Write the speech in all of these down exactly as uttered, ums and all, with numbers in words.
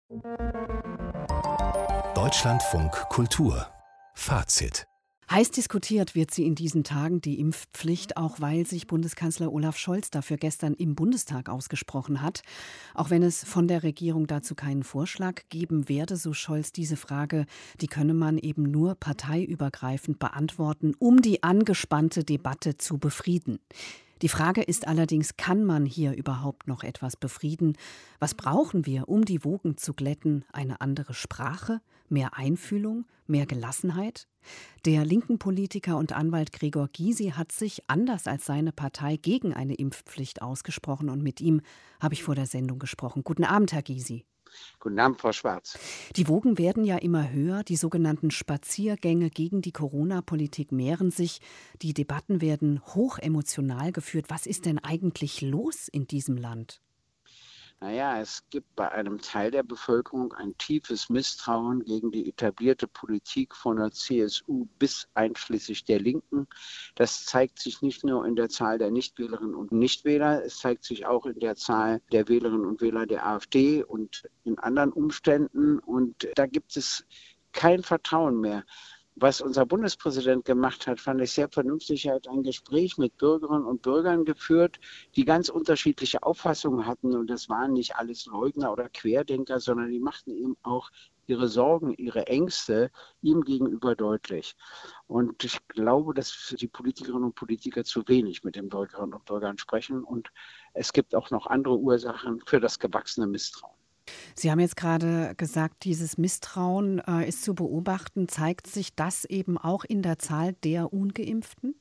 Deutschlandfunk Kultur Fazit. Heiß diskutiert wird sie in diesen Tagen, die Impfpflicht, auch weil sich Bundeskanzler Olaf Scholz dafür gestern im Bundestag ausgesprochen hat. Auch wenn es von der Regierung dazu keinen Vorschlag geben werde, so Scholz, diese Frage, die könne man eben nur parteiübergreifend beantworten, um die angespannte Debatte zu befrieden. Die Frage ist allerdings, kann man hier überhaupt noch etwas befrieden? Was brauchen wir, um die Wogen zu glätten? Eine andere Sprache? Mehr Einfühlung? Mehr Gelassenheit? Der linken Politiker und Anwalt Gregor Gysi hat sich, anders als seine Partei, gegen eine Impfpflicht ausgesprochen. Und mit ihm habe ich vor der Sendung gesprochen. Guten Abend, Herr Gysi. Guten Abend, Frau Schwarz. Die Wogen werden ja immer höher. Die sogenannten Spaziergänge gegen die Corona-Politik mehren sich. Die Debatten werden hochemotional geführt. Was ist denn eigentlich los in diesem Land? Naja, es gibt bei einem Teil der Bevölkerung ein tiefes Misstrauen gegen die etablierte Politik von der C S U bis einschließlich der Linken. Das zeigt sich nicht nur in der Zahl der Nichtwählerinnen und Nichtwähler, es zeigt sich auch in der Zahl der Wählerinnen und Wähler der AfD und in anderen Umständen. Und da gibt es kein Vertrauen mehr. Was unser Bundespräsident gemacht hat, fand ich sehr vernünftig. Er hat ein Gespräch mit Bürgerinnen und Bürgern geführt, die ganz unterschiedliche Auffassungen hatten. Und das waren nicht alles Leugner oder Querdenker, sondern die machten eben auch ihre Sorgen, ihre Ängste ihm gegenüber deutlich. Und ich glaube, dass die Politikerinnen und Politiker zu wenig mit den Bürgerinnen und Bürgern sprechen. Und es gibt auch noch andere Ursachen für das gewachsene Misstrauen. Sie haben jetzt gerade gesagt, dieses Misstrauen äh, ist zu beobachten. Zeigt sich das eben auch in der Zahl der Ungeimpften?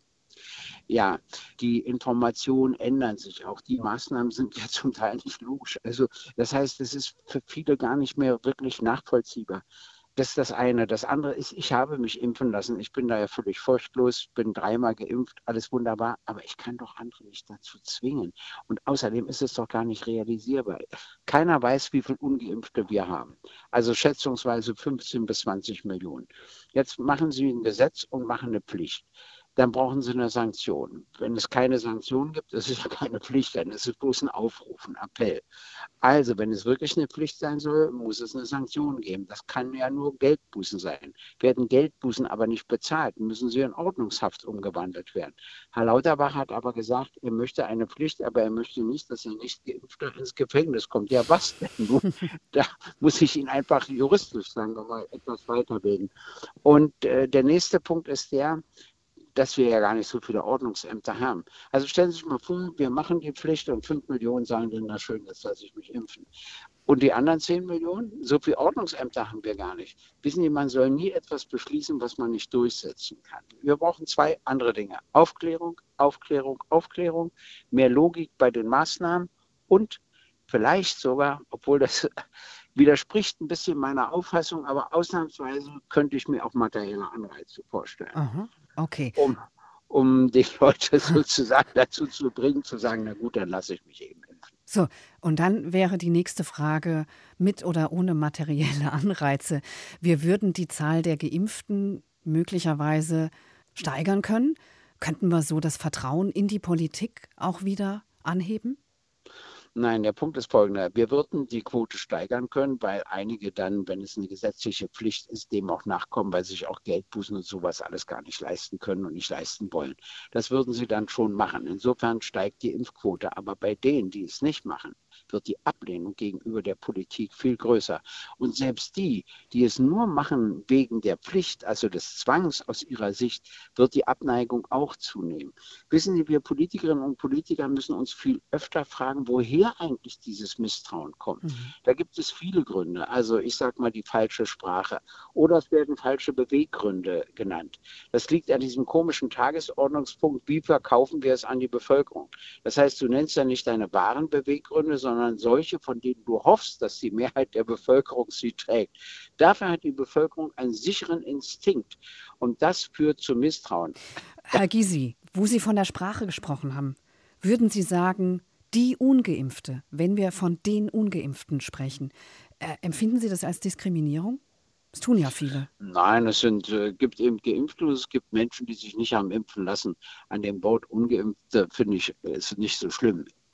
Ja, die Informationen ändern sich auch. Die Maßnahmen sind ja zum Teil nicht logisch. Also das heißt, es ist für viele gar nicht mehr wirklich nachvollziehbar. Das ist das eine. Das andere ist, ich habe mich impfen lassen. Ich bin da ja völlig furchtlos, bin dreimal geimpft, alles wunderbar. Aber ich kann doch andere nicht dazu zwingen. Und außerdem ist es doch gar nicht realisierbar. Keiner weiß, wie viele Ungeimpfte wir haben. Also schätzungsweise fünfzehn bis zwanzig Millionen. Jetzt machen Sie ein Gesetz und machen eine Pflicht. Dann brauchen Sie eine Sanktion. Wenn es keine Sanktion gibt, das ist ja keine Pflicht, dann ist es bloß ein Aufruf, ein Appell. Also, wenn es wirklich eine Pflicht sein soll, muss es eine Sanktion geben. Das kann ja nur Geldbußen sein. Werden Geldbußen aber nicht bezahlt, müssen sie in Ordnungshaft umgewandelt werden. Herr Lauterbach hat aber gesagt, er möchte eine Pflicht, aber er möchte nicht, dass ein Nicht-Geimpfter ins Gefängnis kommt. Ja, was denn? Da muss ich ihn einfach juristisch, sagen wir mal, etwas weiterbilden. Und äh, der nächste Punkt ist der, dass wir ja gar nicht so viele Ordnungsämter haben. Also stellen Sie sich mal vor, wir machen die Pflicht und fünf Millionen sagen dann, na schön, jetzt lasse ich mich impfen. Und die anderen zehn Millionen, so viele Ordnungsämter haben wir gar nicht. Wissen Sie, man soll nie etwas beschließen, was man nicht durchsetzen kann. Wir brauchen zwei andere Dinge. Aufklärung, Aufklärung, Aufklärung, mehr Logik bei den Maßnahmen und vielleicht sogar, obwohl das widerspricht ein bisschen meiner Auffassung, aber ausnahmsweise könnte ich mir auch materielle Anreize vorstellen. Aha. Okay. Um, um die Leute sozusagen dazu zu bringen, zu sagen, na gut, dann lasse ich mich eben impfen. So, und dann wäre die nächste Frage, mit oder ohne materielle Anreize. Wir würden die Zahl der Geimpften möglicherweise steigern können. Könnten wir so das Vertrauen in die Politik auch wieder anheben? Nein, der Punkt ist folgender. Wir würden die Quote steigern können, weil einige dann, wenn es eine gesetzliche Pflicht ist, dem auch nachkommen, weil sie sich auch Geldbußen und sowas alles gar nicht leisten können und nicht leisten wollen. Das würden sie dann schon machen. Insofern steigt die Impfquote. Aber bei denen, die es nicht machen, wird die Ablehnung gegenüber der Politik viel größer. Und selbst die, die es nur machen wegen der Pflicht, also des Zwangs aus ihrer Sicht, wird die Abneigung auch zunehmen. Wissen Sie, wir Politikerinnen und Politiker müssen uns viel öfter fragen, woher eigentlich dieses Misstrauen kommt. Mhm. Da gibt es viele Gründe. Also ich sage mal die falsche Sprache oder es werden falsche Beweggründe genannt. Das liegt an diesem komischen Tagesordnungspunkt, wie verkaufen wir es an die Bevölkerung. Das heißt, du nennst ja nicht deine wahren Beweggründe, sondern solche, von denen du hoffst, dass die Mehrheit der Bevölkerung sie trägt. Dafür hat die Bevölkerung einen sicheren Instinkt und das führt zu Misstrauen. Herr Gysi, wo Sie von der Sprache gesprochen haben, würden Sie sagen, die Ungeimpfte, wenn wir von den Ungeimpften sprechen, äh, empfinden Sie das als Diskriminierung? Das tun ja viele. Nein, es sind, äh, gibt eben Geimpfte und es gibt Menschen, die sich nicht haben impfen lassen. An dem Wort Ungeimpfte finde ich, ist nicht so schlimm.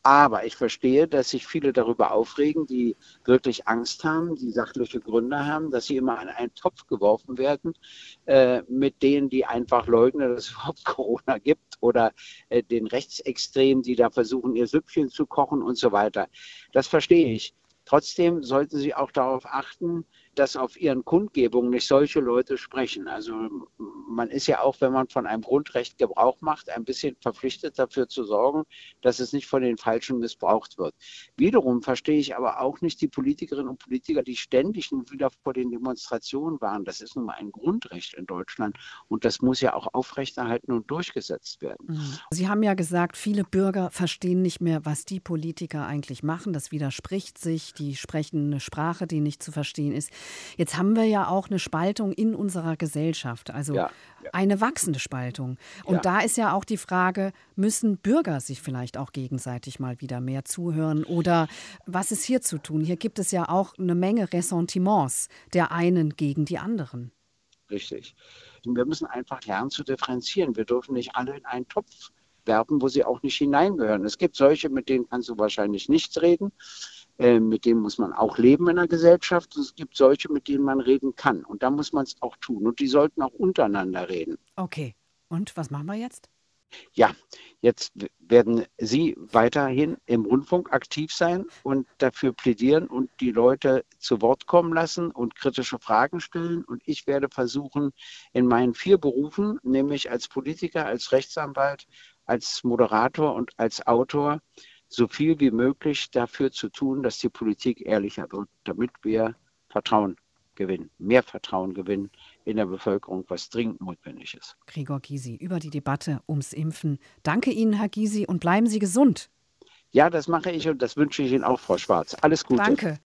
Aber ich verstehe, dass sich viele darüber aufregen, die wirklich Angst haben, die sachliche Gründe haben, dass sie immer in einen Topf geworfen werden äh, mit denen, die einfach leugnen, dass es überhaupt Corona gibt oder äh, den Rechtsextremen, die da versuchen, ihr Süppchen zu kochen und so weiter. Das verstehe ich. Trotzdem sollten Sie auch darauf achten, dass auf Ihren Kundgebungen nicht solche Leute sprechen. Also man ist ja auch, wenn man von einem Grundrecht Gebrauch macht, ein bisschen verpflichtet dafür zu sorgen, dass es nicht von den Falschen missbraucht wird. Wiederum verstehe ich aber auch nicht die Politikerinnen und Politiker, die ständig und wieder vor den Demonstrationen waren. Das ist nun mal ein Grundrecht in Deutschland und das muss ja auch aufrechterhalten und durchgesetzt werden. Sie haben ja gesagt, viele Bürger verstehen nicht mehr, was die Politiker eigentlich machen. Das widerspricht sich. Die sprechen eine Sprache, die nicht zu verstehen ist. Jetzt haben wir ja auch eine Spaltung in unserer Gesellschaft, also ja, ja. eine wachsende Spaltung. Und ja. da ist ja auch die Frage, müssen Bürger sich vielleicht auch gegenseitig mal wieder mehr zuhören oder was ist hier zu tun? Hier gibt es ja auch eine Menge Ressentiments der einen gegen die anderen. Richtig. Wir müssen einfach lernen zu differenzieren. Wir dürfen nicht alle in einen Topf werfen, wo sie auch nicht hineingehören. Es gibt solche, mit denen kannst du wahrscheinlich nichts reden. Äh, mit denen muss man auch leben in der Gesellschaft. Es gibt solche, mit denen man reden kann. Und da muss man es auch tun. Und die sollten auch untereinander reden. Okay. Und was machen wir jetzt? Ja, jetzt werden Sie weiterhin im Rundfunk aktiv sein und dafür plädieren und die Leute zu Wort kommen lassen und kritische Fragen stellen. Und ich werde versuchen, in meinen vier Berufen, nämlich als Politiker, als Rechtsanwalt, als Moderator und als Autor, so viel wie möglich dafür zu tun, dass die Politik ehrlicher wird, damit wir Vertrauen gewinnen, mehr Vertrauen gewinnen in der Bevölkerung, was dringend notwendig ist. Gregor Gysi über die Debatte ums Impfen. Danke Ihnen, Herr Gysi, und bleiben Sie gesund. Ja, das mache ich und das wünsche ich Ihnen auch, Frau Schwarz. Alles Gute. Danke.